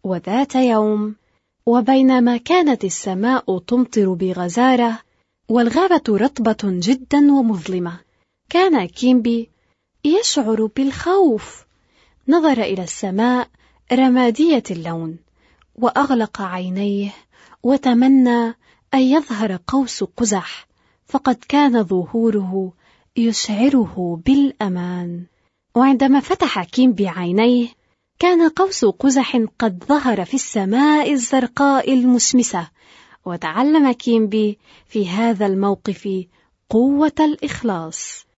وذات يوم، وبينما كانت السماء تمطر بغزارة والغابة رطبة جدا ومظلمة، كان كيمبي يشعر بالخوف. نظر إلى السماء رمادية اللون وأغلق عينيه وتمنى أن يظهر قوس قزح، فقد كان ظهوره يشعره بالأمان. وعندما فتح كيمبي عينيه كان قوس قزح قد ظهر في السماء الزرقاء المشمسة. وتعلم كيمبي في هذا الموقف قوة الإخلاص.